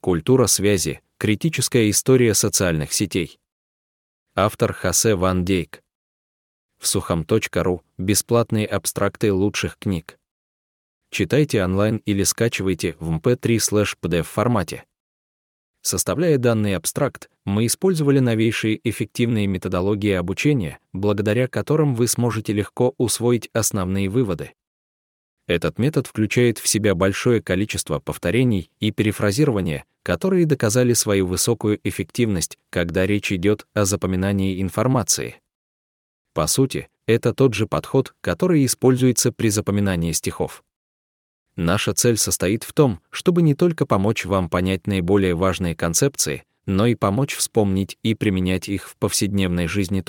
Культура связи. Критическая история социальных сетей. Автор Хосе Ван Дейк. В сухом.ру. Бесплатные абстракты лучших книг. Читайте онлайн или скачивайте в mp3/pdf формате. Составляя данный абстракт, мы использовали новейшие эффективные методологии обучения, благодаря которым вы сможете легко усвоить основные выводы. Этот метод включает в себя большое количество повторений и перефразирования, которые доказали свою высокую эффективность, когда речь идет о запоминании информации. По сути, это тот же подход, который используется при запоминании стихов. Наша цель состоит в том, чтобы не только помочь вам понять наиболее важные концепции, но и помочь вспомнить и применять их в повседневной жизни.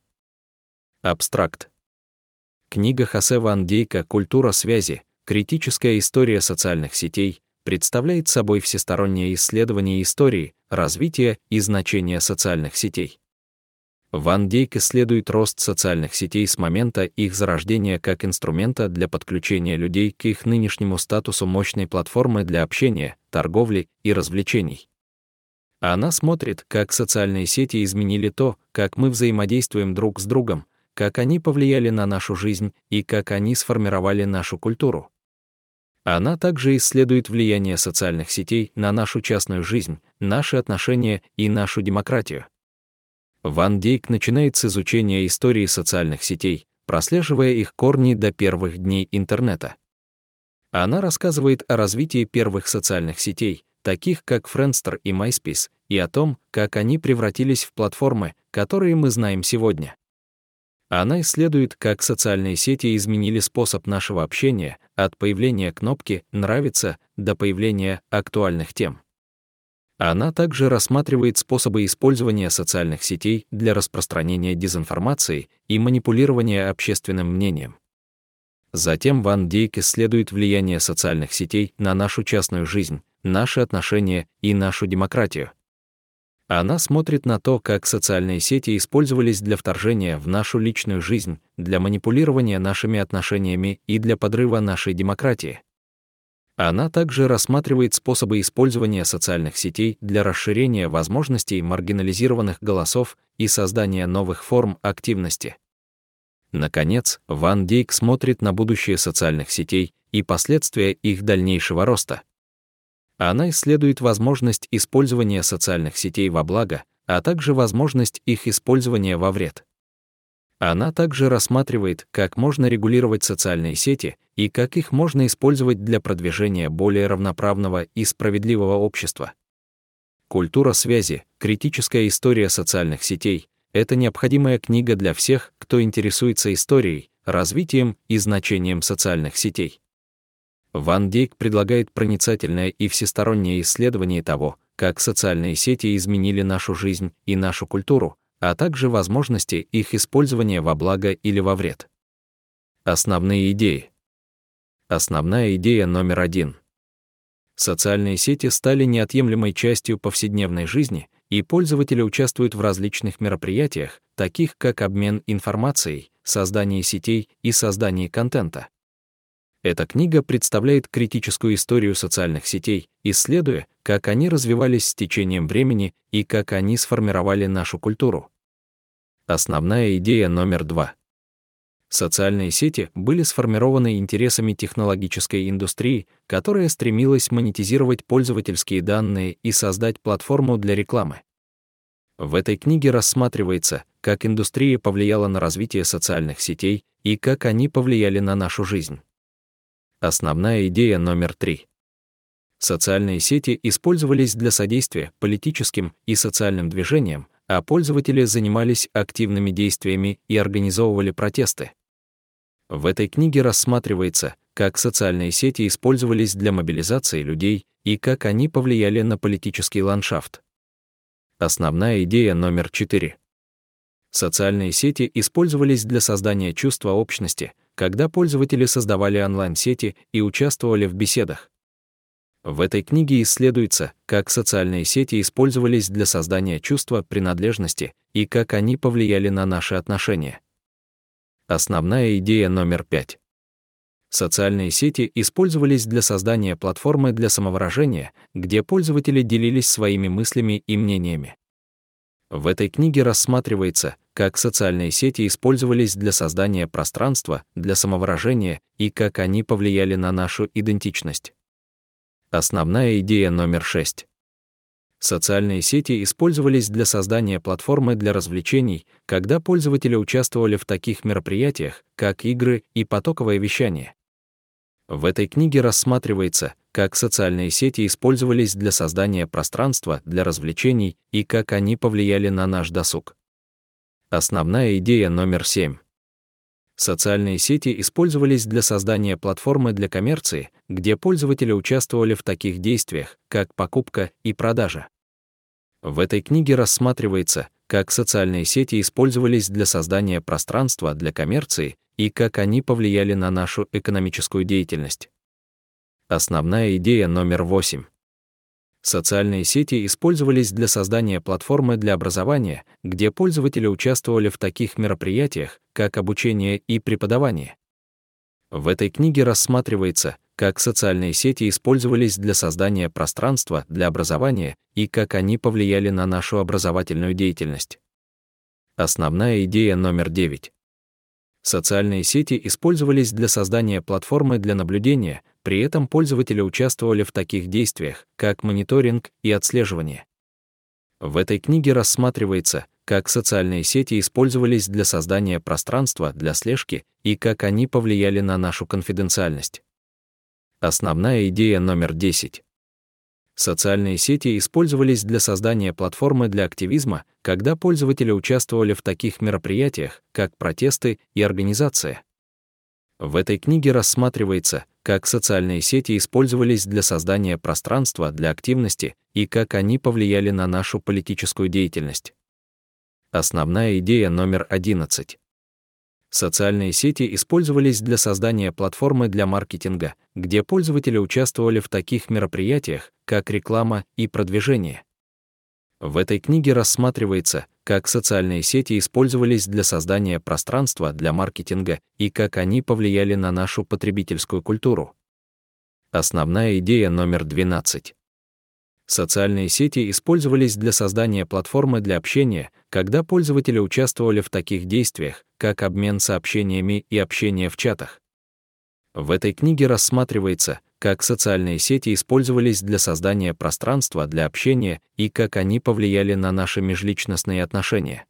Абстракт. Книга Хосе Ван Дейка «Культура связи. Критическая история социальных сетей» представляет собой всестороннее исследование истории, развития и значения социальных сетей. Ван Дейк исследует рост социальных сетей с момента их зарождения как инструмента для подключения людей к их нынешнему статусу мощной платформы для общения, торговли и развлечений. Она смотрит, как социальные сети изменили то, как мы взаимодействуем друг с другом, как они повлияли на нашу жизнь и как они сформировали нашу культуру. Она также исследует влияние социальных сетей на нашу частную жизнь, наши отношения и нашу демократию. Ван Дейк начинает с изучения истории социальных сетей, прослеживая их корни до первых дней интернета. Она рассказывает о развитии первых социальных сетей, таких как Friendster и MySpace, и о том, как они превратились в платформы, которые мы знаем сегодня. Она исследует, как социальные сети изменили способ нашего общения, от появления кнопки «Нравится» до появления актуальных тем. Она также рассматривает способы использования социальных сетей для распространения дезинформации и манипулирования общественным мнением. Затем Ван Дейк исследует влияние социальных сетей на нашу частную жизнь, наши отношения и нашу демократию. Она смотрит на то, как социальные сети использовались для вторжения в нашу личную жизнь, для манипулирования нашими отношениями и для подрыва нашей демократии. Она также рассматривает способы использования социальных сетей для расширения возможностей маргинализированных голосов и создания новых форм активности. Наконец, Ван Дейк смотрит на будущее социальных сетей и последствия их дальнейшего роста. Она исследует возможность использования социальных сетей во благо, а также возможность их использования во вред. Она также рассматривает, как можно регулировать социальные сети и как их можно использовать для продвижения более равноправного и справедливого общества. Культура связи. Критическая история социальных сетей — это необходимая книга для всех, кто интересуется историей, развитием и значением социальных сетей. Ван Дейк предлагает проницательное и всестороннее исследование того, как социальные сети изменили нашу жизнь и нашу культуру, а также возможности их использования во благо или во вред. Основные идеи. Основная идея номер 1. Социальные сети стали неотъемлемой частью повседневной жизни, и пользователи участвуют в различных мероприятиях, таких как обмен информацией, создание сетей и создание контента. Эта книга представляет критическую историю социальных сетей, исследуя, как они развивались с течением времени и как они сформировали нашу культуру. Основная идея номер 2. Социальные сети были сформированы интересами технологической индустрии, которая стремилась монетизировать пользовательские данные и создать платформу для рекламы. В этой книге рассматривается, как индустрия повлияла на развитие социальных сетей и как они повлияли на нашу жизнь. Основная идея номер 3. Социальные сети использовались для содействия политическим и социальным движениям, а пользователи занимались активными действиями и организовывали протесты. В этой книге рассматривается, как социальные сети использовались для мобилизации людей и как они повлияли на политический ландшафт. Основная идея номер 4. Социальные сети использовались для создания чувства общности, когда пользователи создавали онлайн-сети и участвовали в беседах. В этой книге исследуется, как социальные сети использовались для создания чувства принадлежности и как они повлияли на наши отношения. Основная идея номер 5. Социальные сети использовались для создания платформы для самовыражения, где пользователи делились своими мыслями и мнениями. В этой книге рассматривается, как социальные сети использовались для создания пространства для самовыражения и как они повлияли на нашу идентичность. Основная идея номер 6. Социальные сети использовались для создания платформы для развлечений, когда пользователи участвовали в таких мероприятиях, как игры и потоковое вещание. В этой книге рассматривается, как социальные сети использовались для создания пространства для развлечений и как они повлияли на наш досуг. Основная идея номер 7. Социальные сети использовались для создания платформы для коммерции, где пользователи участвовали в таких действиях, как покупка и продажа. В этой книге рассматривается, как социальные сети использовались для создания пространства для коммерции и как они повлияли на нашу экономическую деятельность. Основная идея номер 8. Социальные сети использовались для создания платформы для образования, где пользователи участвовали в таких мероприятиях, как обучение и преподавание. В этой книге рассматривается, как социальные сети использовались для создания пространства для образования и как они повлияли на нашу образовательную деятельность. Основная идея номер 9. Социальные сети использовались для создания платформы для наблюдения, при этом пользователи участвовали в таких действиях, как мониторинг и отслеживание. В этой книге рассматривается, как социальные сети использовались для создания пространства для слежки и как они повлияли на нашу конфиденциальность. Основная идея номер 10. Социальные сети использовались для создания платформы для активизма, когда пользователи участвовали в таких мероприятиях, как протесты и организация. В этой книге рассматривается, как социальные сети использовались для создания пространства для активности и как они повлияли на нашу политическую деятельность. Основная идея номер 11. Социальные сети использовались для создания платформы для маркетинга, где пользователи участвовали в таких мероприятиях, как реклама и продвижение. В этой книге рассматривается, как социальные сети использовались для создания пространства для маркетинга и как они повлияли на нашу потребительскую культуру. Основная идея номер 12. Социальные сети использовались для создания платформы для общения, когда пользователи участвовали в таких действиях, как обмен сообщениями и общение в чатах. В этой книге рассматривается, как социальные сети использовались для создания пространства для общения и как они повлияли на наши межличностные отношения.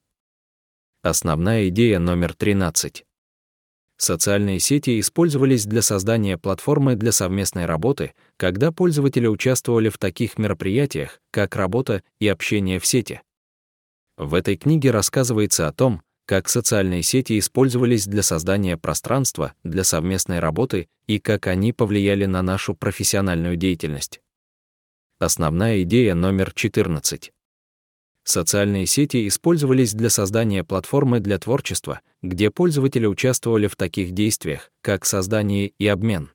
Основная идея номер 13. Социальные сети использовались для создания платформы для совместной работы, когда пользователи участвовали в таких мероприятиях, как работа и общение в сети. В этой книге рассказывается о том, как социальные сети использовались для создания пространства для совместной работы и как они повлияли на нашу профессиональную деятельность. Основная идея номер 14. Социальные сети использовались для создания платформы для творчества, где пользователи участвовали в таких действиях, как создание и обмен.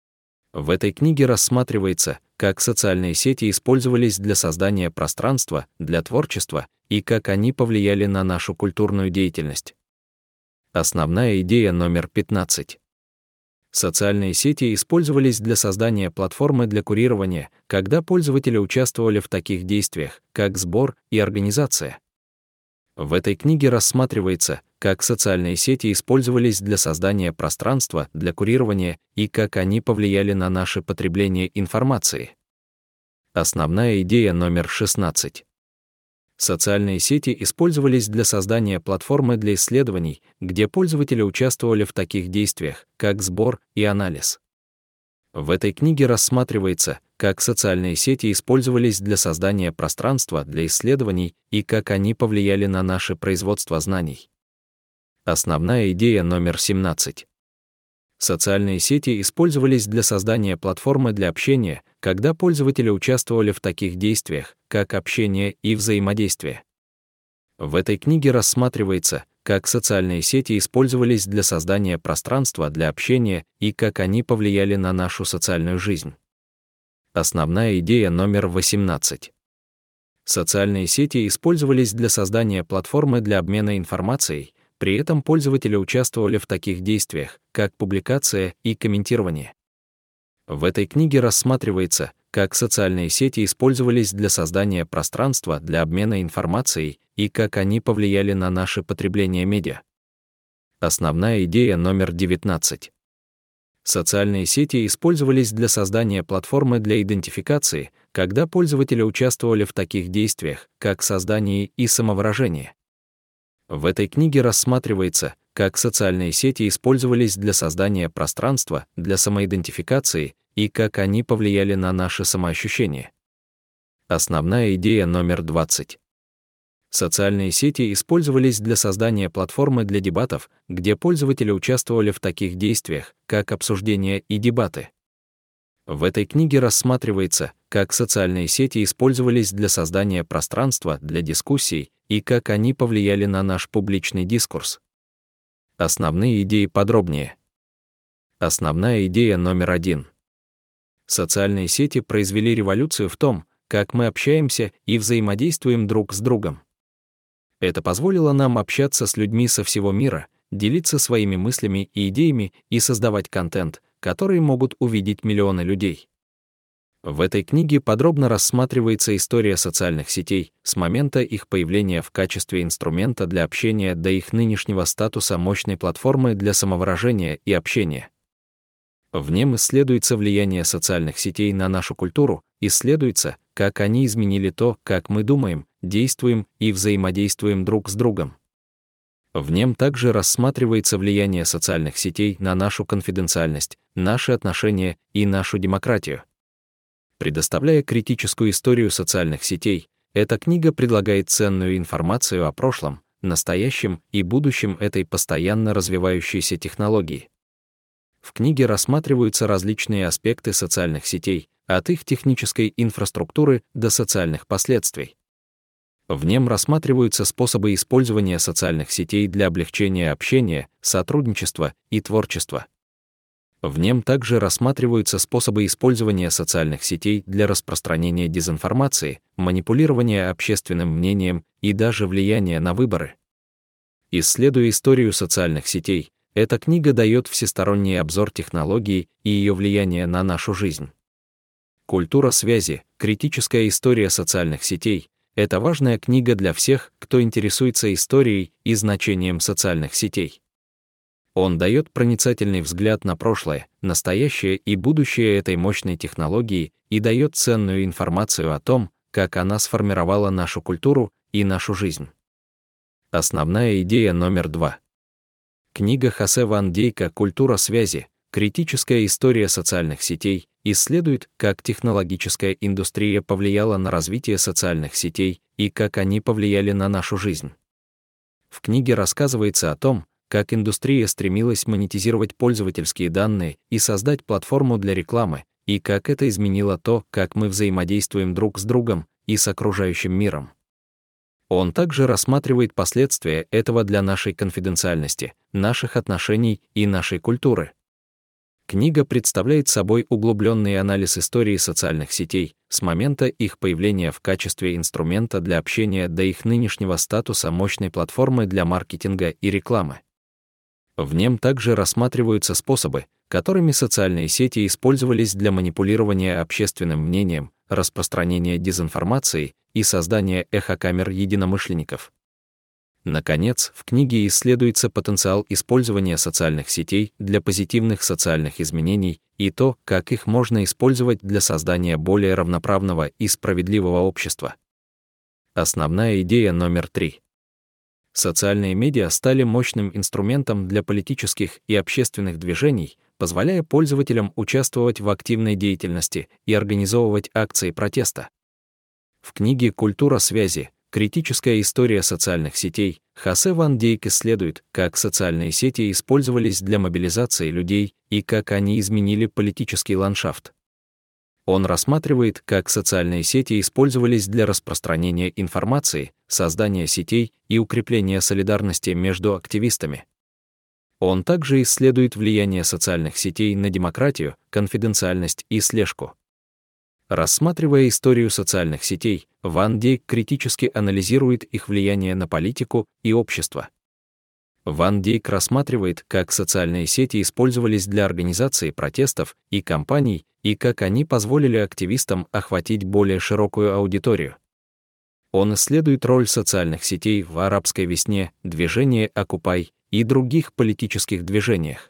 В этой книге рассматривается, как социальные сети использовались для создания пространства для творчества и как они повлияли на нашу культурную деятельность. Основная идея номер 15. Социальные сети использовались для создания платформы для курирования, когда пользователи участвовали в таких действиях, как сбор и организация. В этой книге рассматривается, как социальные сети использовались для создания пространства для курирования и как они повлияли на наше потребление информации. Основная идея номер 16. Социальные сети использовались для создания платформы для исследований, где пользователи участвовали в таких действиях, как сбор и анализ. В этой книге рассматривается, как социальные сети использовались для создания пространства для исследований и как они повлияли на наше производство знаний. Основная идея номер 17. Социальные сети использовались для создания платформы для общения, когда пользователи участвовали в таких действиях, как общение и взаимодействие. В этой книге рассматривается, как социальные сети использовались для создания пространства для общения и как они повлияли на нашу социальную жизнь. Основная идея номер 18. Социальные сети использовались для создания платформы для обмена информацией, При этом пользователи участвовали в таких действиях, как публикация и комментирование. В этой книге рассматривается, как социальные сети использовались для создания пространства для обмена информацией и как они повлияли на наше потребление медиа. Основная идея номер 19. Социальные сети использовались для создания платформы для идентификации, когда пользователи участвовали в таких действиях, как создание и самовыражение. В этой книге рассматривается, как социальные сети использовались для создания пространства для самоидентификации и как они повлияли на наше самоощущение. Основная идея номер 20. Социальные сети использовались для создания платформы для дебатов, где пользователи участвовали в таких действиях, как обсуждение и дебаты. В этой книге рассматривается, как социальные сети использовались для создания пространства для дискуссий и как они повлияли на наш публичный дискурс. Основные идеи подробнее. Основная идея номер 1. Социальные сети произвели революцию в том, как мы общаемся и взаимодействуем друг с другом. Это позволило нам общаться с людьми со всего мира, делиться своими мыслями и идеями и создавать контент, который могут увидеть миллионы людей. В этой книге подробно рассматривается история социальных сетей с момента их появления в качестве инструмента для общения до их нынешнего статуса мощной платформы для самовыражения и общения. В нем исследуется влияние социальных сетей на нашу культуру, исследуется, как они изменили то, как мы думаем, действуем и взаимодействуем друг с другом. В нем также рассматривается влияние социальных сетей на нашу конфиденциальность, наши отношения и нашу демократию. Предоставляя критическую историю социальных сетей, эта книга предлагает ценную информацию о прошлом, настоящем и будущем этой постоянно развивающейся технологии. В книге рассматриваются различные аспекты социальных сетей, от их технической инфраструктуры до социальных последствий. В нем рассматриваются способы использования социальных сетей для облегчения общения, сотрудничества и творчества. В нем также рассматриваются способы использования социальных сетей для распространения дезинформации, манипулирования общественным мнением и даже влияния на выборы. Исследуя историю социальных сетей, эта книга дает всесторонний обзор технологии и ее влияния на нашу жизнь. Культура связи, критическая история социальных сетей — это важная книга для всех, кто интересуется историей и значением социальных сетей. Он дает проницательный взгляд на прошлое, настоящее и будущее этой мощной технологии и дает ценную информацию о том, как она сформировала нашу культуру и нашу жизнь. Основная идея номер 2. Книга Хосе Ван Дейка «Культура связи. Критическая история социальных сетей» исследует, как технологическая индустрия повлияла на развитие социальных сетей и как они повлияли на нашу жизнь. В книге рассказывается о том, как индустрия стремилась монетизировать пользовательские данные и создать платформу для рекламы, и как это изменило то, как мы взаимодействуем друг с другом и с окружающим миром. Он также рассматривает последствия этого для нашей конфиденциальности, наших отношений и нашей культуры. Книга представляет собой углубленный анализ истории социальных сетей с момента их появления в качестве инструмента для общения до их нынешнего статуса мощной платформы для маркетинга и рекламы. В нем также рассматриваются способы, которыми социальные сети использовались для манипулирования общественным мнением, распространения дезинформации и создания эхокамер единомышленников. Наконец, в книге исследуется потенциал использования социальных сетей для позитивных социальных изменений и то, как их можно использовать для создания более равноправного и справедливого общества. Основная идея номер 3. Социальные медиа стали мощным инструментом для политических и общественных движений, позволяя пользователям участвовать в активной деятельности и организовывать акции протеста. В книге «Культура связи. Критическая история социальных сетей» Хосе Ван Дейк исследует, как социальные сети использовались для мобилизации людей и как они изменили политический ландшафт. Он рассматривает, как социальные сети использовались для распространения информации, создания сетей и укрепления солидарности между активистами. Он также исследует влияние социальных сетей на демократию, конфиденциальность и слежку. Рассматривая историю социальных сетей, Ван Дейк критически анализирует их влияние на политику и общество. Ван Дейк рассматривает, как социальные сети использовались для организации протестов и кампаний, и как они позволили активистам охватить более широкую аудиторию. Он исследует роль социальных сетей в арабской весне, движении Occupy и других политических движениях.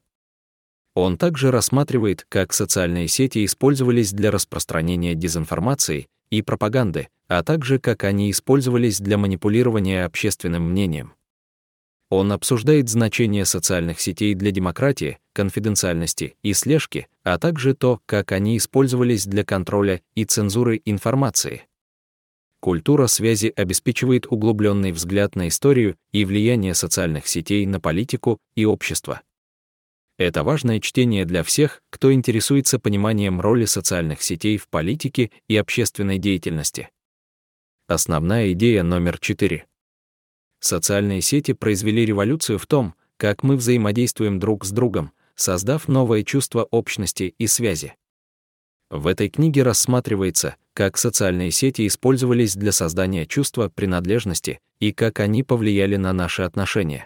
Он также рассматривает, как социальные сети использовались для распространения дезинформации и пропаганды, а также как они использовались для манипулирования общественным мнением. Он обсуждает значение социальных сетей для демократии, конфиденциальности и слежки, а также то, как они использовались для контроля и цензуры информации. Культура связи обеспечивает углубленный взгляд на историю и влияние социальных сетей на политику и общество. Это важное чтение для всех, кто интересуется пониманием роли социальных сетей в политике и общественной деятельности. Основная идея номер 4. Социальные сети произвели революцию в том, как мы взаимодействуем друг с другом, создав новое чувство общности и связи. В этой книге рассматривается, как социальные сети использовались для создания чувства принадлежности и как они повлияли на наши отношения.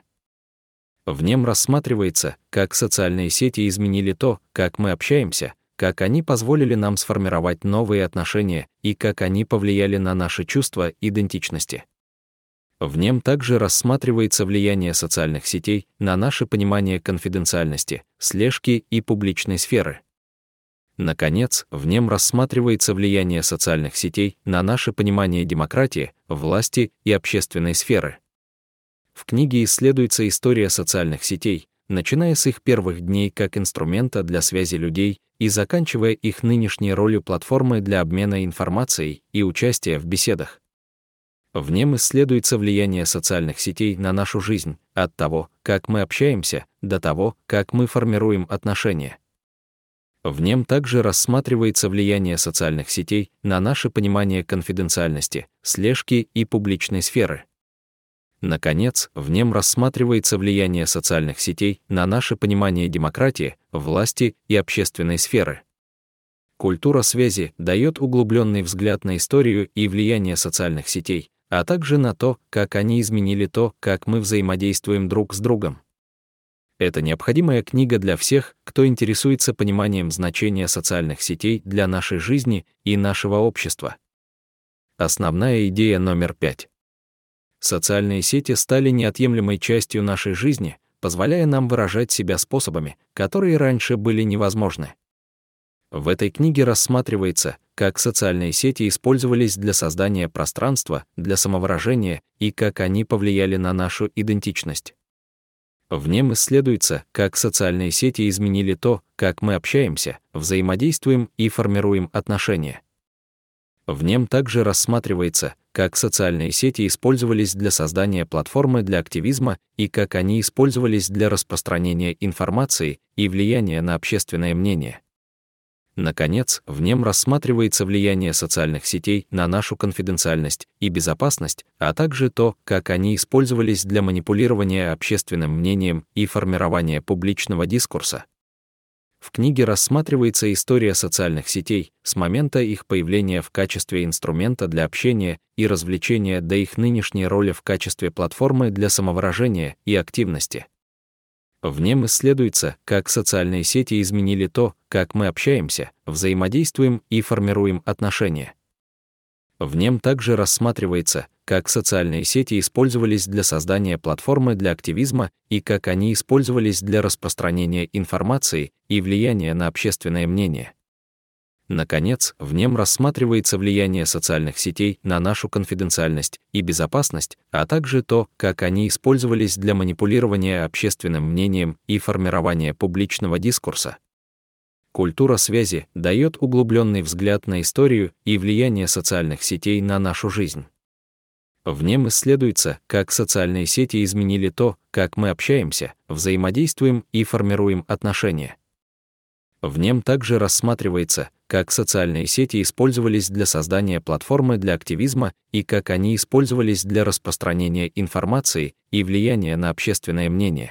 В нем рассматривается, как социальные сети изменили то, как мы общаемся, как они позволили нам сформировать новые отношения и как они повлияли на наши чувства идентичности. В нем также рассматривается влияние социальных сетей на наше понимание конфиденциальности, слежки и публичной сферы. Наконец, в нем рассматривается влияние социальных сетей на наше понимание демократии, власти и общественной сферы. В книге исследуется история социальных сетей, начиная с их первых дней как инструмента для связи людей и заканчивая их нынешней ролью платформы для обмена информацией и участия в беседах. В нем исследуется влияние социальных сетей на нашу жизнь, от того, как мы общаемся, до того, как мы формируем отношения. В нем также рассматривается влияние социальных сетей на наше понимание конфиденциальности, слежки и публичной сферы. Наконец, в нем рассматривается влияние социальных сетей на наше понимание демократии, власти и общественной сферы. Культура связи дает углубленный взгляд на историю и влияние социальных сетей, а также на то, как они изменили то, как мы взаимодействуем друг с другом. Это необходимая книга для всех, кто интересуется пониманием значения социальных сетей для нашей жизни и нашего общества. Основная идея номер 5. Социальные сети стали неотъемлемой частью нашей жизни, позволяя нам выражать себя способами, которые раньше были невозможны. В этой книге рассматривается, как социальные сети использовались для создания пространства для самовыражения и как они повлияли на нашу идентичность. В нем исследуется, как социальные сети изменили то, как мы общаемся, взаимодействуем и формируем отношения. В нем также рассматривается, как социальные сети использовались для создания платформы для активизма и как они использовались для распространения информации и влияния на общественное мнение. Наконец, в нем рассматривается влияние социальных сетей на нашу конфиденциальность и безопасность, а также то, как они использовались для манипулирования общественным мнением и формирования публичного дискурса. В книге рассматривается история социальных сетей с момента их появления в качестве инструмента для общения и развлечения до их нынешней роли в качестве платформы для самовыражения и активности. В нем исследуется, как социальные сети изменили то, как мы общаемся, взаимодействуем и формируем отношения. В нем также рассматривается, как социальные сети использовались для создания платформы для активизма и как они использовались для распространения информации и влияния на общественное мнение. Наконец, в нем рассматривается влияние социальных сетей на нашу конфиденциальность и безопасность, а также то, как они использовались для манипулирования общественным мнением и формирования публичного дискурса. Культура связи дает углубленный взгляд на историю и влияние социальных сетей на нашу жизнь. В нем исследуется, как социальные сети изменили то, как мы общаемся, взаимодействуем и формируем отношения. В нем также рассматривается, как социальные сети использовались для создания платформы для активизма и как они использовались для распространения информации и влияния на общественное мнение.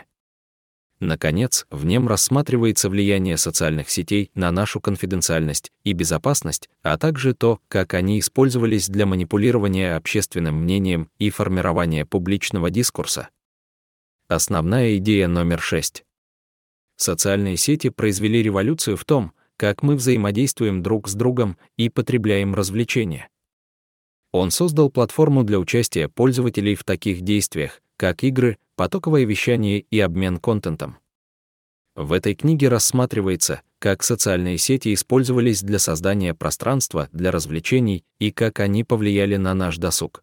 Наконец, в нем рассматривается влияние социальных сетей на нашу конфиденциальность и безопасность, а также то, как они использовались для манипулирования общественным мнением и формирования публичного дискурса. Основная идея номер 6. Социальные сети произвели революцию в том, как мы взаимодействуем друг с другом и потребляем развлечения. Он создал платформу для участия пользователей в таких действиях, как игры, потоковое вещание и обмен контентом. В этой книге рассматривается, как социальные сети использовались для создания пространства для развлечений и как они повлияли на наш досуг.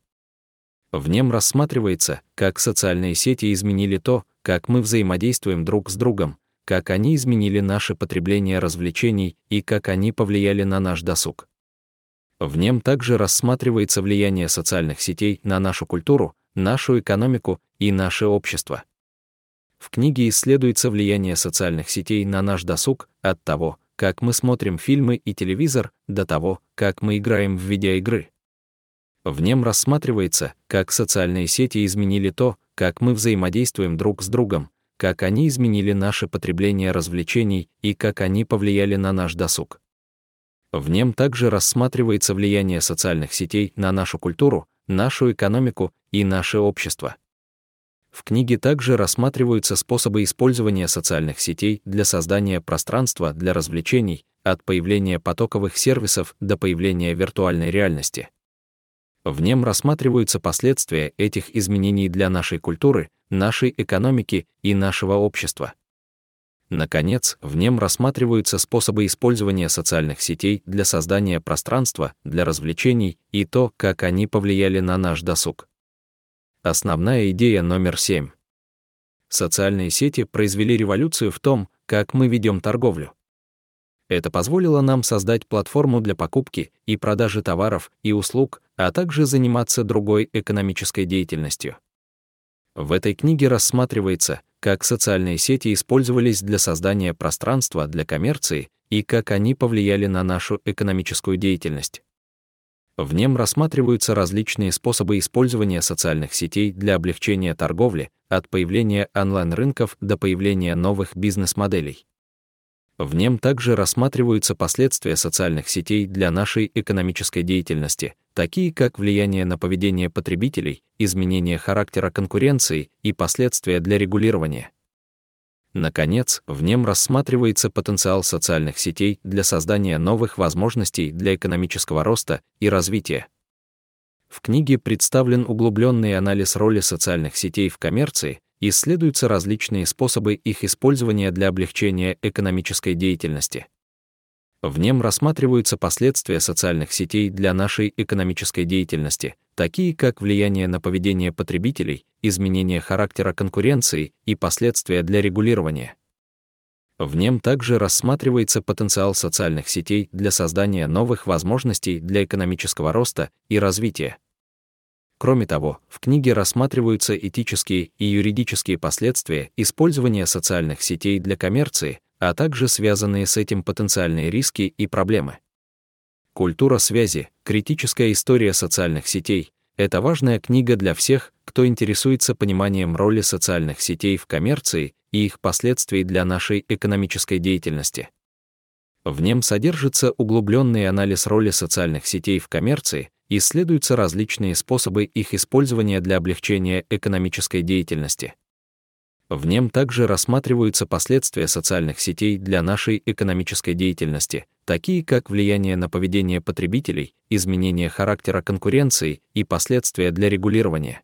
В нем рассматривается, как социальные сети изменили то, как мы взаимодействуем друг с другом, как они изменили наше потребление развлечений и как они повлияли на наш досуг. В нем также рассматривается влияние социальных сетей на нашу культуру, нашу экономику и наше общество. В книге исследуется влияние социальных сетей на наш досуг, от того, как мы смотрим фильмы и телевизор, до того, как мы играем в видеоигры. В нем рассматривается, как социальные сети изменили то, как мы взаимодействуем друг с другом, как они изменили наше потребление развлечений и как они повлияли на наш досуг. В нем также рассматривается влияние социальных сетей на нашу культуру, нашу экономику и наше общество. В книге также рассматриваются способы использования социальных сетей для создания пространства для развлечений, от появления потоковых сервисов до появления виртуальной реальности. В нем рассматриваются последствия этих изменений для нашей культуры, нашей экономики и нашего общества. Наконец, в нем рассматриваются способы использования социальных сетей для создания пространства для развлечений и то, как они повлияли на наш досуг. Основная идея номер 7. Социальные сети произвели революцию в том, как мы ведем торговлю. Это позволило нам создать платформу для покупки и продажи товаров и услуг, а также заниматься другой экономической деятельностью. В этой книге рассматривается, как социальные сети использовались для создания пространства для коммерции и как они повлияли на нашу экономическую деятельность. В нем рассматриваются различные способы использования социальных сетей для облегчения торговли, от появления онлайн-рынков до появления новых бизнес-моделей. В нем также рассматриваются последствия социальных сетей для нашей экономической деятельности, такие как влияние на поведение потребителей, изменение характера конкуренции и последствия для регулирования. Наконец, в нем рассматривается потенциал социальных сетей для создания новых возможностей для экономического роста и развития. В книге представлен углубленный анализ роли социальных сетей в коммерции, исследуются различные способы их использования для облегчения экономической деятельности. В нем рассматриваются последствия социальных сетей для нашей экономической деятельности, такие как влияние на поведение потребителей, изменение характера конкуренции и последствия для регулирования. В нем также рассматривается потенциал социальных сетей для создания новых возможностей для экономического роста и развития. Кроме того, в книге рассматриваются этические и юридические последствия использования социальных сетей для коммерции, а также связанные с этим потенциальные риски и проблемы. Культура связи, критическая история социальных сетей — это важная книга для всех, кто интересуется пониманием роли социальных сетей в коммерции и их последствий для нашей экономической деятельности. В нем содержится углубленный анализ роли социальных сетей в коммерции, исследуются различные способы их использования для облегчения экономической деятельности. В нем также рассматриваются последствия социальных сетей для нашей экономической деятельности, такие как влияние на поведение потребителей, изменение характера конкуренции и последствия для регулирования.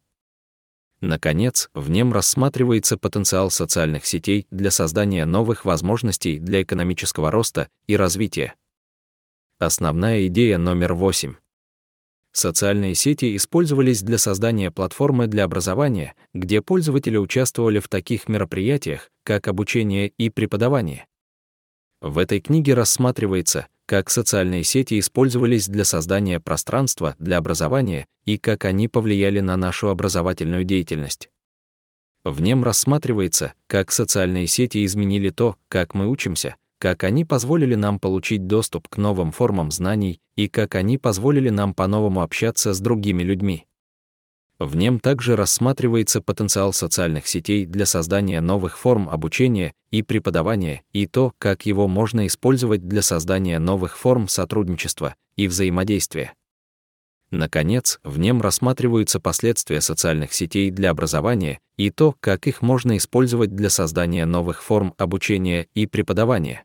Наконец, в нем рассматривается потенциал социальных сетей для создания новых возможностей для экономического роста и развития. Основная идея номер 8. Социальные сети использовались для создания платформы для образования, где пользователи участвовали в таких мероприятиях, как обучение и преподавание. В этой книге рассматривается, как социальные сети использовались для создания пространства для образования и как они повлияли на нашу образовательную деятельность. В нем рассматривается, как социальные сети изменили то, как мы учимся, как они позволили нам получить доступ к новым формам знаний и как они позволили нам по-новому общаться с другими людьми. В нем также рассматривается потенциал социальных сетей для создания новых форм обучения и преподавания и то, как его можно использовать для создания новых форм сотрудничества и взаимодействия. Наконец, в нем рассматриваются последствия социальных сетей для образования и то, как их можно использовать для создания новых форм обучения и преподавания.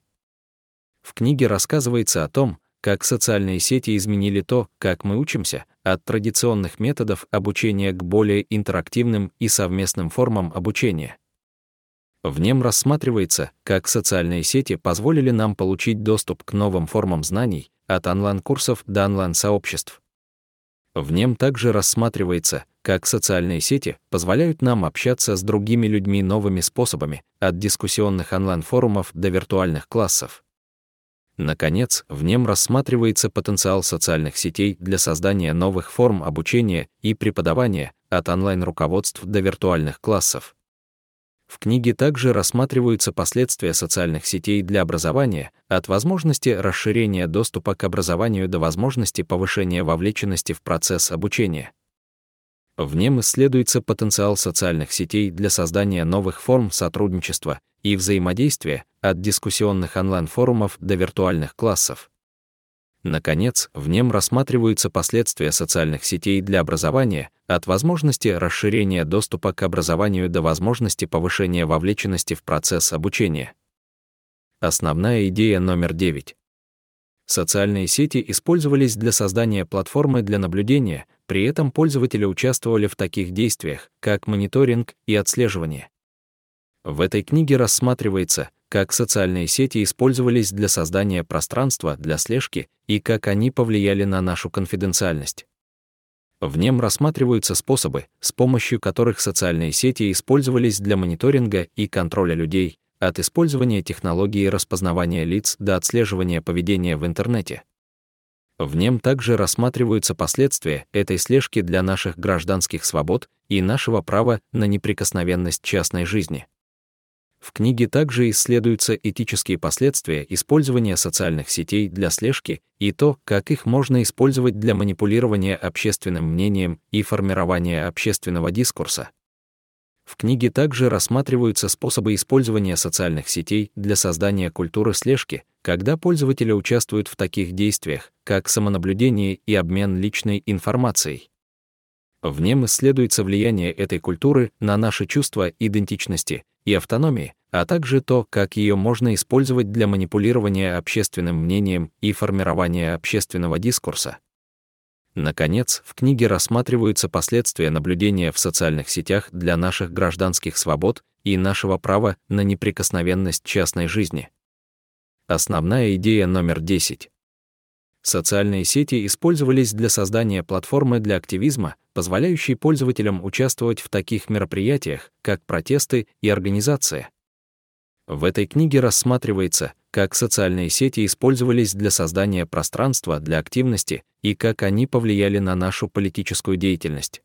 В книге рассказывается о том, как социальные сети изменили то, как мы учимся, от традиционных методов обучения к более интерактивным и совместным формам обучения. В нем рассматривается, как социальные сети позволили нам получить доступ к новым формам знаний, от онлайн-курсов до онлайн-сообществ. В нем также рассматривается, как социальные сети позволяют нам общаться с другими людьми новыми способами, от дискуссионных онлайн-форумов до виртуальных классов. Наконец, в нем рассматривается потенциал социальных сетей для создания новых форм обучения и преподавания, от онлайн-руководств до виртуальных классов. В книге также рассматриваются последствия социальных сетей для образования, от возможности расширения доступа к образованию до возможности повышения вовлеченности в процесс обучения. В нем исследуется потенциал социальных сетей для создания новых форм сотрудничества и взаимодействия, от дискуссионных онлайн-форумов до виртуальных классов. Наконец, в нем рассматриваются последствия социальных сетей для образования, от возможности расширения доступа к образованию до возможности повышения вовлеченности в процесс обучения. Основная идея номер 9. Социальные сети использовались для создания платформы для наблюдения, при этом пользователи участвовали в таких действиях, как мониторинг и отслеживание. В этой книге рассматривается, как социальные сети использовались для создания пространства для слежки и как они повлияли на нашу конфиденциальность. В нем рассматриваются способы, с помощью которых социальные сети использовались для мониторинга и контроля людей, от использования технологии распознавания лиц до отслеживания поведения в интернете. В нем также рассматриваются последствия этой слежки для наших гражданских свобод и нашего права на неприкосновенность частной жизни. В книге также исследуются этические последствия использования социальных сетей для слежки и то, как их можно использовать для манипулирования общественным мнением и формирования общественного дискурса. В книге также рассматриваются способы использования социальных сетей для создания культуры слежки, когда пользователи участвуют в таких действиях, как самонаблюдение и обмен личной информацией. В нем исследуется влияние этой культуры на наши чувства идентичности и автономии, а также то, как ее можно использовать для манипулирования общественным мнением и формирования общественного дискурса. Наконец, в книге рассматриваются последствия наблюдения в социальных сетях для наших гражданских свобод и нашего права на неприкосновенность частной жизни. Основная идея номер 10. Социальные сети использовались для создания платформы для активизма, позволяющей пользователям участвовать в таких мероприятиях, как протесты и организация. В этой книге рассматривается, как социальные сети использовались для создания пространства для активности и как они повлияли на нашу политическую деятельность.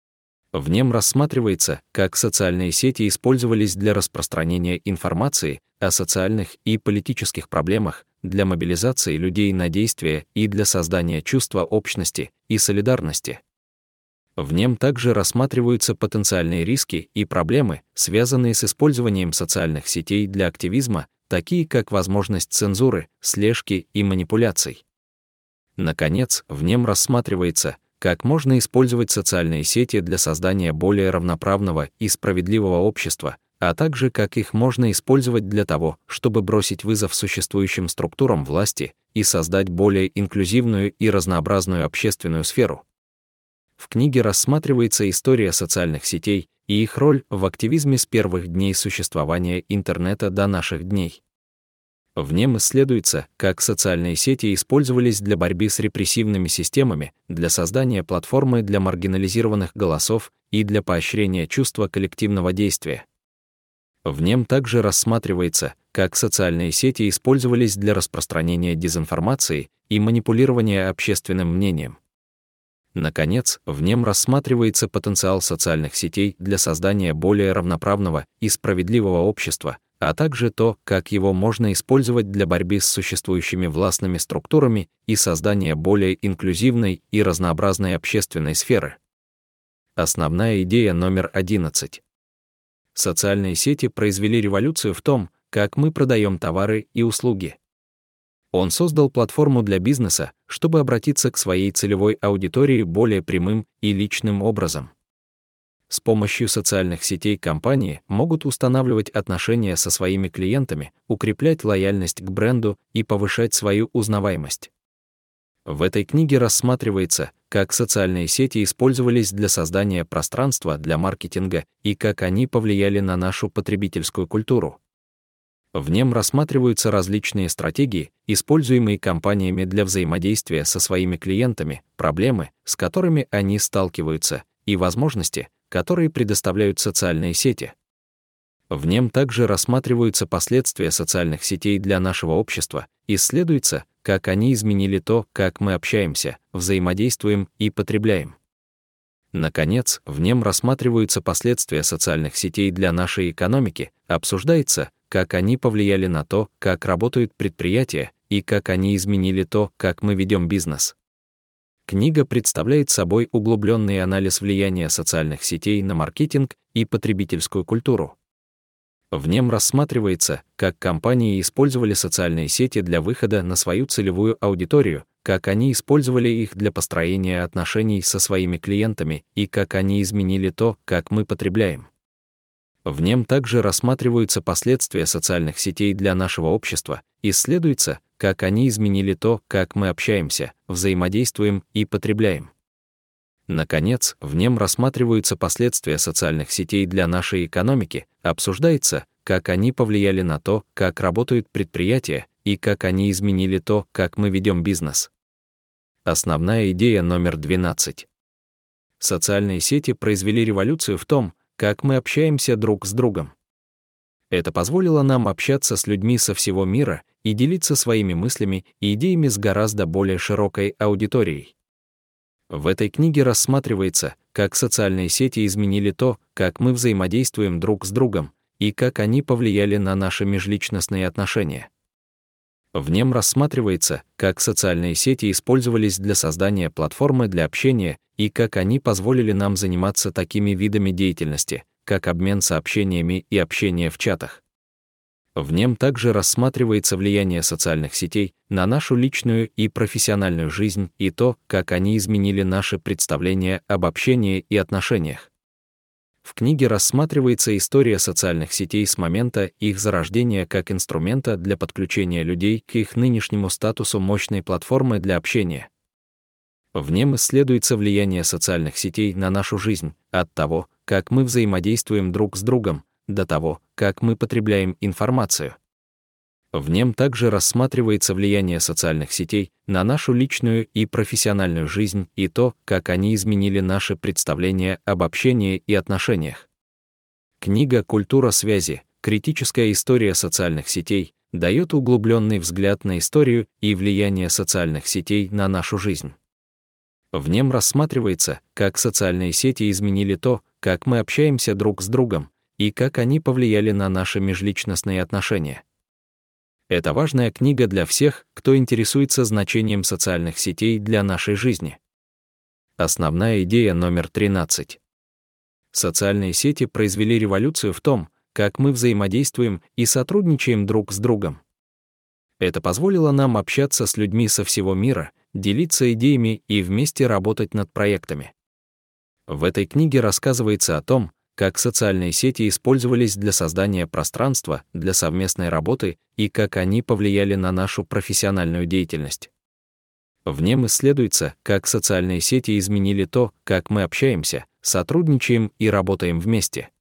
В нем рассматривается, как социальные сети использовались для распространения информации о социальных и политических проблемах, для мобилизации людей на действия и для создания чувства общности и солидарности. В нем также рассматриваются потенциальные риски и проблемы, связанные с использованием социальных сетей для активизма, такие как возможность цензуры, слежки и манипуляций. Наконец, в нем рассматривается, как можно использовать социальные сети для создания более равноправного и справедливого общества, а также как их можно использовать для того, чтобы бросить вызов существующим структурам власти и создать более инклюзивную и разнообразную общественную сферу. В книге рассматривается история социальных сетей и их роль в активизме с первых дней существования интернета до наших дней. В нем исследуется, как социальные сети использовались для борьбы с репрессивными системами, для создания платформы для маргинализированных голосов и для поощрения чувства коллективного действия. В нем также рассматривается, как социальные сети использовались для распространения дезинформации и манипулирования общественным мнением. Наконец, в нем рассматривается потенциал социальных сетей для создания более равноправного и справедливого общества, а также то, как его можно использовать для борьбы с существующими властными структурами и создания более инклюзивной и разнообразной общественной сферы. Основная идея номер 11. Социальные сети произвели революцию в том, как мы продаем товары и услуги. Он создал платформу для бизнеса, чтобы обратиться к своей целевой аудитории более прямым и личным образом. С помощью социальных сетей компании могут устанавливать отношения со своими клиентами, укреплять лояльность к бренду и повышать свою узнаваемость. В этой книге рассматривается, как социальные сети использовались для создания пространства для маркетинга и как они повлияли на нашу потребительскую культуру. В нем рассматриваются различные стратегии, используемые компаниями для взаимодействия со своими клиентами, проблемы, с которыми они сталкиваются, и возможности, которые предоставляют социальные сети. В нем также рассматриваются последствия социальных сетей для нашего общества, исследуется, как они изменили то, как мы общаемся, взаимодействуем и потребляем. Наконец, в нем рассматриваются последствия социальных сетей для нашей экономики, обсуждается, как они повлияли на то, как работают предприятия, и как они изменили то, как мы ведем бизнес. Книга представляет собой углубленный анализ влияния социальных сетей на маркетинг и потребительскую культуру. В нем рассматривается, как компании использовали социальные сети для выхода на свою целевую аудиторию, как они использовали их для построения отношений со своими клиентами и как они изменили то, как мы потребляем. В нем также рассматриваются последствия социальных сетей для нашего общества, исследуется, как они изменили то, как мы общаемся, взаимодействуем и потребляем. Наконец, в нем рассматриваются последствия социальных сетей для нашей экономики, обсуждается, как они повлияли на то, как работают предприятия, и как они изменили то, как мы ведем бизнес. Основная идея номер 12. Социальные сети произвели революцию в том, как мы общаемся друг с другом. Это позволило нам общаться с людьми со всего мира и делиться своими мыслями и идеями с гораздо более широкой аудиторией. В этой книге рассматривается, как социальные сети изменили то, как мы взаимодействуем друг с другом, и как они повлияли на наши межличностные отношения. В нем рассматривается, как социальные сети использовались для создания платформы для общения и как они позволили нам заниматься такими видами деятельности, как обмен сообщениями и общение в чатах. В нем также рассматривается влияние социальных сетей на нашу личную и профессиональную жизнь и то, как они изменили наши представления об общении и отношениях. В книге рассматривается история социальных сетей с момента их зарождения как инструмента для подключения людей к их нынешнему статусу мощной платформы для общения. В нем исследуется влияние социальных сетей на нашу жизнь, от того, как мы взаимодействуем друг с другом, до того, как мы потребляем информацию. В нем также рассматривается влияние социальных сетей на нашу личную и профессиональную жизнь и то, как они изменили наши представления об общении и отношениях. Книга «Культура связи. Критическая история социальных сетей» дает углубленный взгляд на историю и влияние социальных сетей на нашу жизнь. В нем рассматривается, как социальные сети изменили то, как мы общаемся друг с другом, и как они повлияли на наши межличностные отношения. Это важная книга для всех, кто интересуется значением социальных сетей для нашей жизни. Основная идея номер 13. Социальные сети произвели революцию в том, как мы взаимодействуем и сотрудничаем друг с другом. Это позволило нам общаться с людьми со всего мира, делиться идеями и вместе работать над проектами. В этой книге рассказывается о том, как социальные сети использовались для создания пространства для совместной работы и как они повлияли на нашу профессиональную деятельность. В нем исследуется, как социальные сети изменили то, как мы общаемся, сотрудничаем и работаем вместе.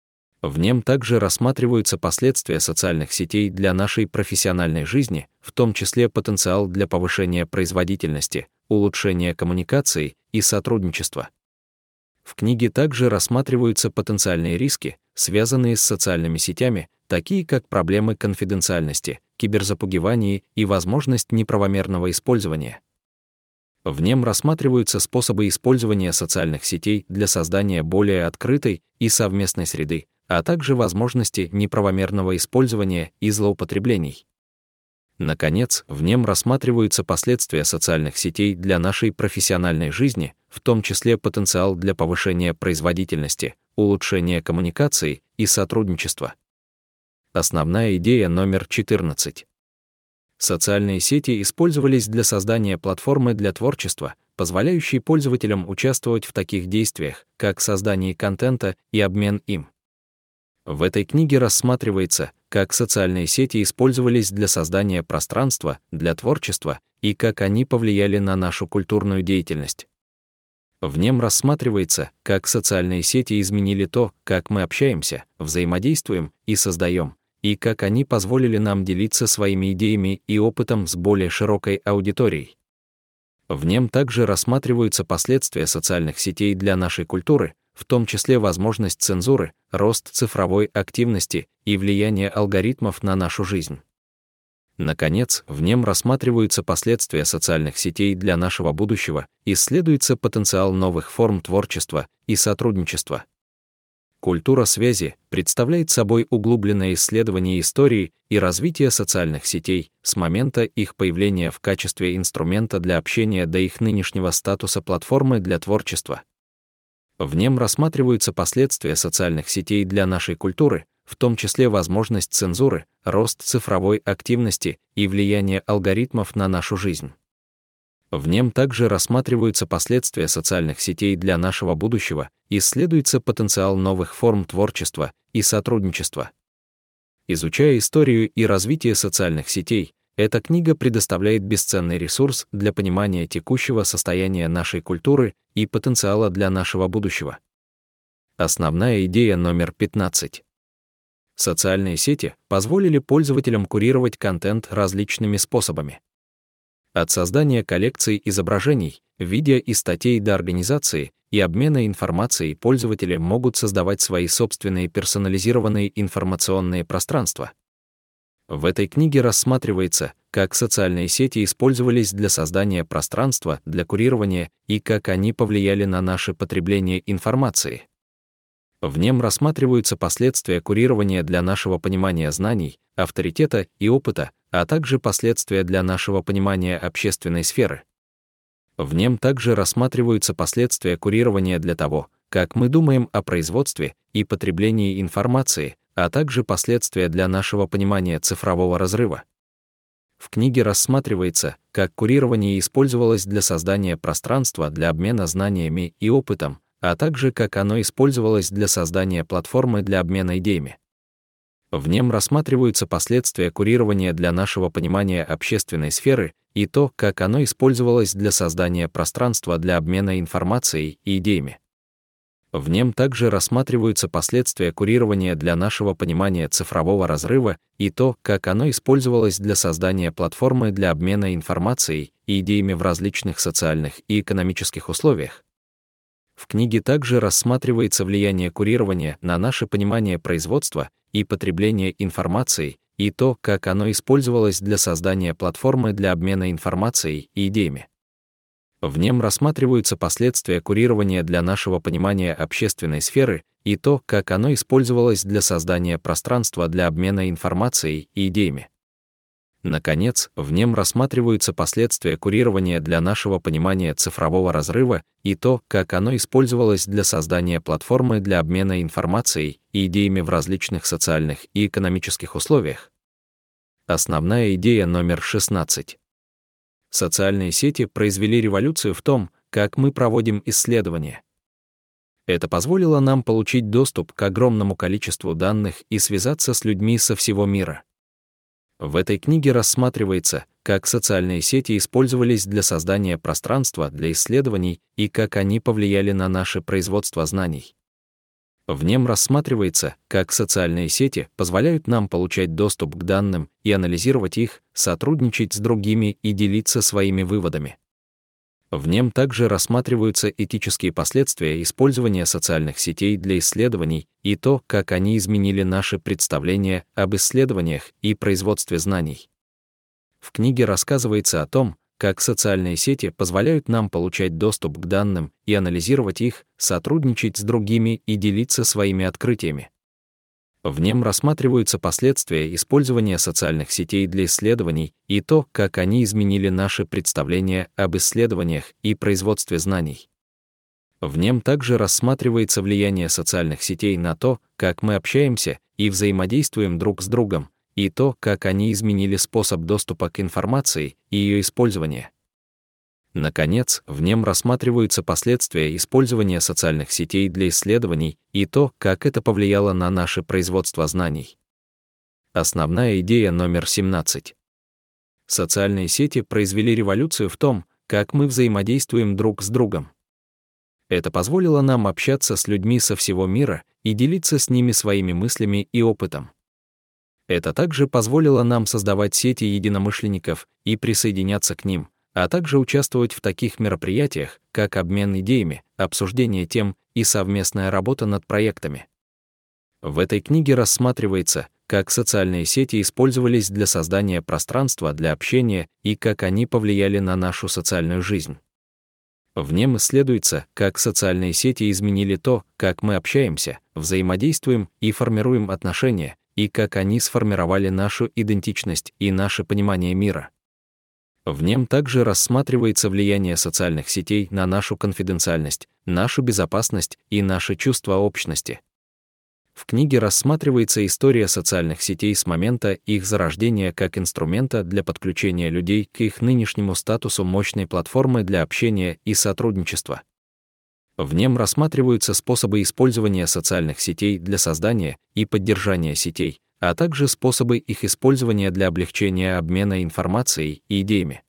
В нем также рассматриваются последствия социальных сетей для нашей профессиональной жизни, в том числе потенциал для повышения производительности, улучшения коммуникаций и сотрудничества. В книге также рассматриваются потенциальные риски, связанные с социальными сетями, такие как проблемы конфиденциальности, киберзапугивания и возможность неправомерного использования. В нем рассматриваются способы использования социальных сетей для создания более открытой и совместной среды, а также возможности неправомерного использования и злоупотреблений. Наконец, в нем рассматриваются последствия социальных сетей для нашей профессиональной жизни, в том числе потенциал для повышения производительности, улучшения коммуникаций и сотрудничества. Основная идея номер 14. Социальные сети использовались для создания платформы для творчества, позволяющей пользователям участвовать в таких действиях, как создание контента и обмен им. В этой книге рассматривается, как социальные сети использовались для создания пространства для творчества и как они повлияли на нашу культурную деятельность. В нем рассматривается, как социальные сети изменили то, как мы общаемся, взаимодействуем и создаем, и как они позволили нам делиться своими идеями и опытом с более широкой аудиторией. В нем также рассматриваются последствия социальных сетей для нашей культуры, в том числе возможность цензуры, рост цифровой активности и влияние алгоритмов на нашу жизнь. Наконец, в нем рассматриваются последствия социальных сетей для нашего будущего, исследуется потенциал новых форм творчества и сотрудничества. Культура связи представляет собой углубленное исследование истории и развития социальных сетей с момента их появления в качестве инструмента для общения до их нынешнего статуса платформы для творчества. В нем рассматриваются последствия социальных сетей для нашей культуры, в том числе возможность цензуры, рост цифровой активности и влияние алгоритмов на нашу жизнь. В нем также рассматриваются последствия социальных сетей для нашего будущего, исследуется потенциал новых форм творчества и сотрудничества. Изучая историю и развитие социальных сетей, эта книга предоставляет бесценный ресурс для понимания текущего состояния нашей культуры и потенциала для нашего будущего. Основная идея номер 15. Социальные сети позволили пользователям курировать контент различными способами. От создания коллекций изображений, видео и статей до организации и обмена информацией пользователи могут создавать свои собственные персонализированные информационные пространства. В этой книге рассматривается, как социальные сети использовались для создания пространства для курирования и как они повлияли на наше потребление информации. В нем рассматриваются последствия курирования для нашего понимания знаний, авторитета и опыта, а также последствия для нашего понимания общественной сферы. В нем также рассматриваются последствия курирования для того, как мы думаем о производстве и потреблении информации, а также последствия для нашего понимания цифрового разрыва. В книге рассматривается, как курирование использовалось для создания пространства для обмена знаниями и опытом, а также как оно использовалось для создания платформы для обмена идеями. В нем рассматриваются последствия курирования для нашего понимания общественной сферы и то, как оно использовалось для создания пространства для обмена информацией и идеями. В нем также рассматриваются последствия курирования для нашего понимания цифрового разрыва и то, как оно использовалось для создания платформы для обмена информацией и идеями в различных социальных и экономических условиях. В книге также рассматривается влияние курирования на наше понимание производства и потребления информации и то, как оно использовалось для создания платформы для обмена информацией и идеями. В нем рассматриваются последствия курирования для нашего понимания общественной сферы и то, как оно использовалось для создания пространства для обмена информацией и идеями. Наконец, в нем рассматриваются последствия курирования для нашего понимания цифрового разрыва и то, как оно использовалось для создания платформы для обмена информацией и идеями в различных социальных и экономических условиях. Основная идея номер 16. Социальные сети произвели революцию в том, как мы проводим исследования. Это позволило нам получить доступ к огромному количеству данных и связаться с людьми со всего мира. В этой книге рассматривается, как социальные сети использовались для создания пространства для исследований и как они повлияли на наше производство знаний. В нем рассматривается, как социальные сети позволяют нам получать доступ к данным и анализировать их, сотрудничать с другими и делиться своими выводами. В нем также рассматриваются этические последствия использования социальных сетей для исследований и то, как они изменили наше представление об исследованиях и производстве знаний. В книге рассказывается о том, как социальные сети позволяют нам получать доступ к данным и анализировать их, сотрудничать с другими и делиться своими открытиями. В нем рассматриваются последствия использования социальных сетей для исследований и то, как они изменили наше представление об исследованиях и производстве знаний. В нем также рассматривается влияние социальных сетей на то, как мы общаемся и взаимодействуем друг с другом, и то, как они изменили способ доступа к информации и ее использования. Наконец, в нем рассматриваются последствия использования социальных сетей для исследований и то, как это повлияло на наше производство знаний. Основная идея номер 17. Социальные сети произвели революцию в том, как мы взаимодействуем друг с другом. Это позволило нам общаться с людьми со всего мира и делиться с ними своими мыслями и опытом. Это также позволило нам создавать сети единомышленников и присоединяться к ним, а также участвовать в таких мероприятиях, как обмен идеями, обсуждение тем и совместная работа над проектами. В этой книге рассматривается, как социальные сети использовались для создания пространства для общения и как они повлияли на нашу социальную жизнь. В нем исследуется, как социальные сети изменили то, как мы общаемся, взаимодействуем и формируем отношения, и как они сформировали нашу идентичность и наше понимание мира. В нем также рассматривается влияние социальных сетей на нашу конфиденциальность, нашу безопасность и наше чувство общности. В книге рассматривается история социальных сетей с момента их зарождения как инструмента для подключения людей к их нынешнему статусу мощной платформы для общения и сотрудничества. В нем рассматриваются способы использования социальных сетей для создания и поддержания сетей, а также способы их использования для облегчения обмена информацией и идеями.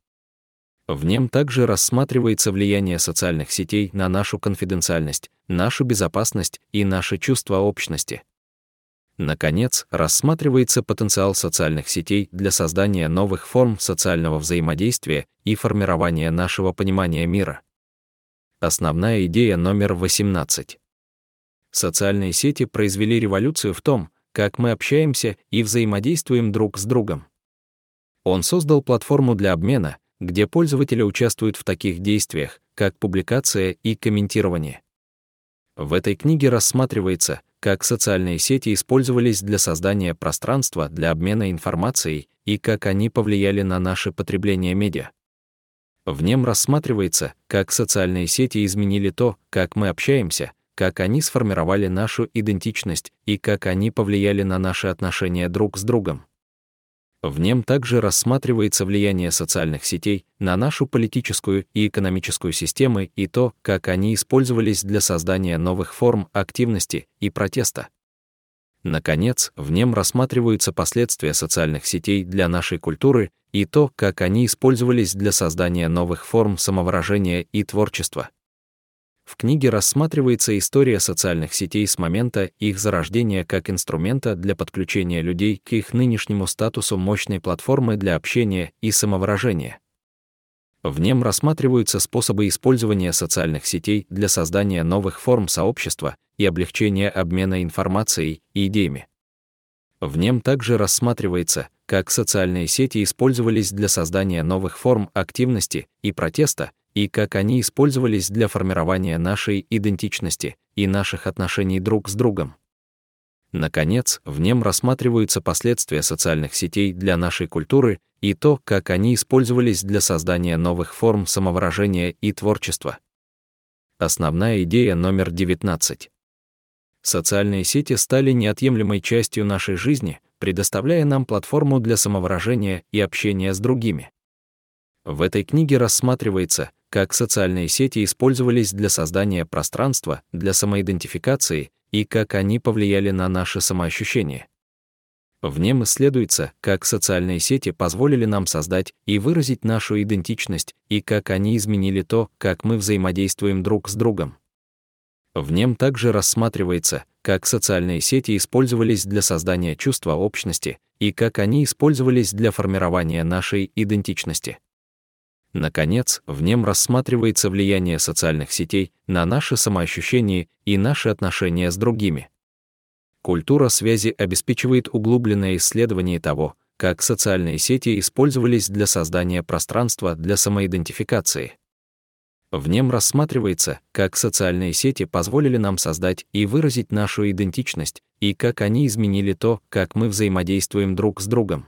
В нем также рассматривается влияние социальных сетей на нашу конфиденциальность, нашу безопасность и наше чувство общности. Наконец, рассматривается потенциал социальных сетей для создания новых форм социального взаимодействия и формирования нашего понимания мира. Основная идея номер 18. Социальные сети произвели революцию в том, как мы общаемся и взаимодействуем друг с другом. Он создал платформу для обмена, где пользователи участвуют в таких действиях, как публикация и комментирование. В этой книге рассматривается, как социальные сети использовались для создания пространства для обмена информацией и как они повлияли на наше потребление медиа. В нем рассматривается, как социальные сети изменили то, как мы общаемся, как они сформировали нашу идентичность и как они повлияли на наши отношения друг с другом. В нем также рассматривается влияние социальных сетей на нашу политическую и экономическую системы и то, как они использовались для создания новых форм активности и протеста. Наконец, в нем рассматриваются последствия социальных сетей для нашей культуры и то, как они использовались для создания новых форм самовыражения и творчества. В книге рассматривается история социальных сетей с момента их зарождения как инструмента для подключения людей к их нынешнему статусу мощной платформы для общения и самовыражения. В нем рассматриваются способы использования социальных сетей для создания новых форм сообщества и облегчения обмена информацией и идеями. В нем также рассматривается, как социальные сети использовались для создания новых форм активности и протеста, и как они использовались для формирования нашей идентичности и наших отношений друг с другом. Наконец, в нем рассматриваются последствия социальных сетей для нашей культуры и то, как они использовались для создания новых форм самовыражения и творчества. Основная идея номер 19. Социальные сети стали неотъемлемой частью нашей жизни, предоставляя нам платформу для самовыражения и общения с другими. В этой книге рассматривается, как социальные сети использовались для создания пространства для самоидентификации и как они повлияли на наше самоощущение. В нем исследуется, как социальные сети позволили нам создать и выразить нашу идентичность и как они изменили то, как мы взаимодействуем друг с другом. В нем также рассматривается, как социальные сети использовались для создания чувства общности и как они использовались для формирования нашей идентичности. Наконец, в нем рассматривается влияние социальных сетей на наше самоощущение и наши отношения с другими. Культура связи обеспечивает углубленное исследование того, как социальные сети использовались для создания пространства для самоидентификации. В нем рассматривается, как социальные сети позволили нам создать и выразить нашу идентичность и как они изменили то, как мы взаимодействуем друг с другом.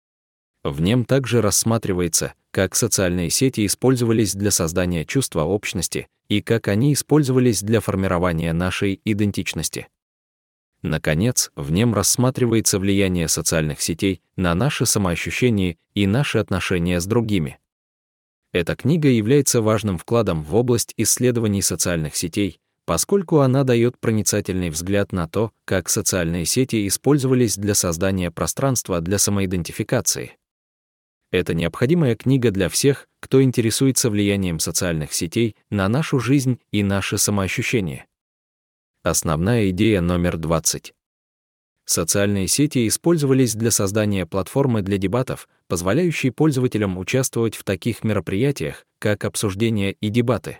В нем также рассматривается, как социальные сети использовались для создания чувства общности и как они использовались для формирования нашей идентичности. Наконец, в нем рассматривается влияние социальных сетей на наше самоощущение и наши отношения с другими. Эта книга является важным вкладом в область исследований социальных сетей, поскольку она дает проницательный взгляд на то, как социальные сети использовались для создания пространства для самоидентификации. Это необходимая книга для всех, кто интересуется влиянием социальных сетей на нашу жизнь и наше самоощущение. Основная идея номер 20. Социальные сети использовались для создания платформы для дебатов, позволяющей пользователям участвовать в таких мероприятиях, как обсуждения и дебаты.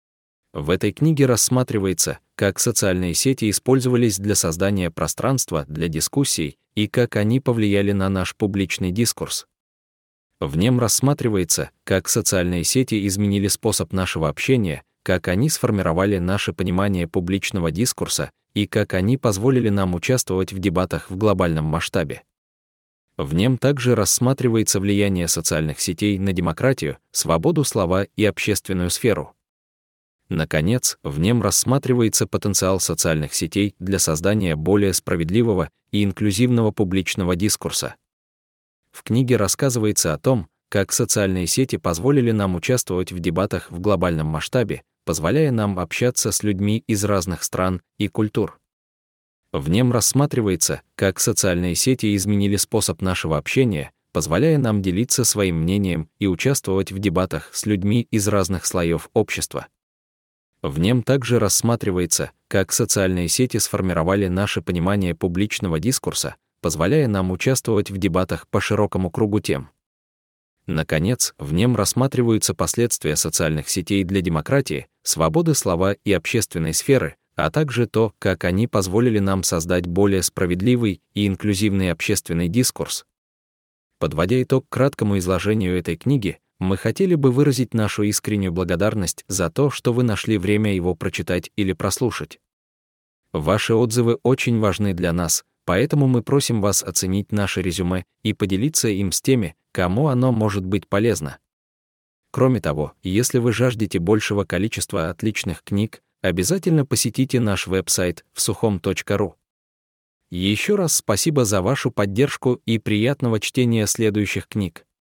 В этой книге рассматривается, как социальные сети использовались для создания пространства для дискуссий и как они повлияли на наш публичный дискурс. В нем рассматривается, как социальные сети изменили способ нашего общения, как они сформировали наше понимание публичного дискурса и как они позволили нам участвовать в дебатах в глобальном масштабе. В нем также рассматривается влияние социальных сетей на демократию, свободу слова и общественную сферу. Наконец, в нем рассматривается потенциал социальных сетей для создания более справедливого и инклюзивного публичного дискурса. В книге рассказывается о том, как социальные сети позволили нам участвовать в дебатах в глобальном масштабе, позволяя нам общаться с людьми из разных стран и культур. В нем рассматривается, как социальные сети изменили способ нашего общения, позволяя нам делиться своим мнением и участвовать в дебатах с людьми из разных слоев общества. В нем также рассматривается, как социальные сети сформировали наше понимание публичного дискурса, позволяя нам участвовать в дебатах по широкому кругу тем. Наконец, в нем рассматриваются последствия социальных сетей для демократии, свободы слова и общественной сферы, а также то, как они позволили нам создать более справедливый и инклюзивный общественный дискурс. Подводя итог краткому изложению этой книги, мы хотели бы выразить нашу искреннюю благодарность за то, что вы нашли время его прочитать или прослушать. Ваши отзывы очень важны для нас, поэтому мы просим вас оценить наше резюме и поделиться им с теми, кому оно может быть полезно. Кроме того, если вы жаждете большего количества отличных книг, обязательно посетите наш веб-сайт vsuchom.ru. Еще раз спасибо за вашу поддержку и приятного чтения следующих книг.